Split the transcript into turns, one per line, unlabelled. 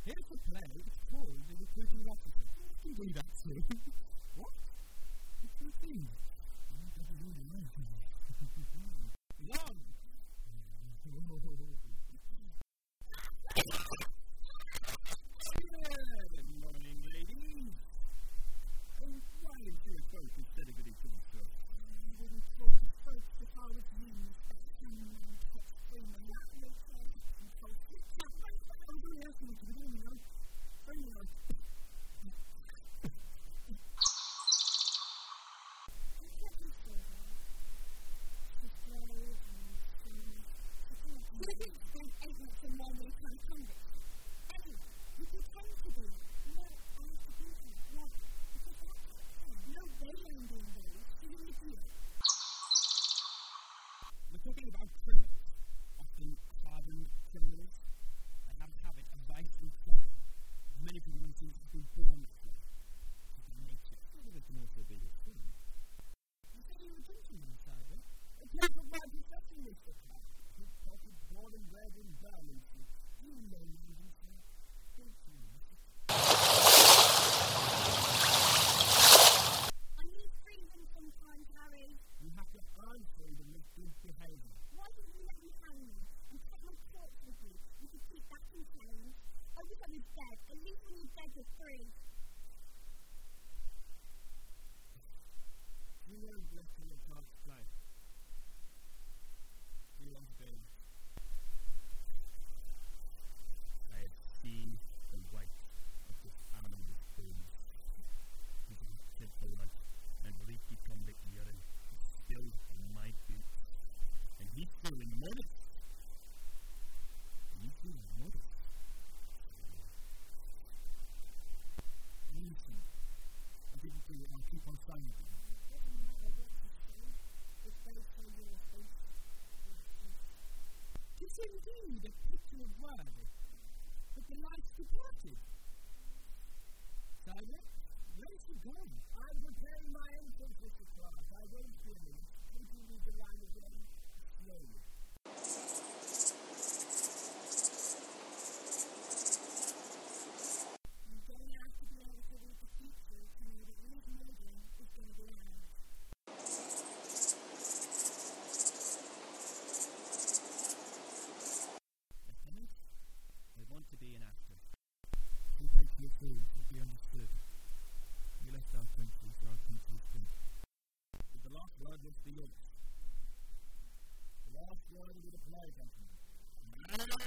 Here's a play. It's called The Recruiting Officer. You can do that too. What? Recruiting? That doesn't really know. Long! Good morning, ladies. Why is your coat instead of getting to the show? I wouldn't talk to folks if I was you. We're talking about criminals, often hardened criminals that have a habit of vice and crime. Many people seem to be born that way. It's their nature. Well, it can also be a sin. You said you were a gentleman, Cyber. It's not the right perception, Mr. Clark. He's probably born and bred in Bermondsey. You know me, Mr. Thank you, Mr.
I need freedom sometimes, Harry.
You have to earn freedom with good behavior.
Why didn't you let me hang you and take my corpse with you? You could keep that contained. I wish I was dead. At least when you're dead, you're free.
You weren't left in a dark place. You have been. I have seen the white of this animal's bones. His shed blood and leaky convict urine spilled on my boots. And he's feeling modest. He's feeling modest. Listen, I didn't do it. I'll keep on saying it.
It doesn't matter what you say. If they say you're a thief, you're a thief.
It's indeed a picture of worthy, but the light's departed. Cyber, where's he gone? I'm preparing my entrance, Mr. Clark. I won't hear him. Would you read the line again? Slowly.
You don't have to be able to read the future to know that Liz Morgan is going to be out.
Lieutenant, I want to be an actor. Who takes your food will be understood. We left our country for our country's sake. But the last word was for yours. The last word will be the play, gentlemen.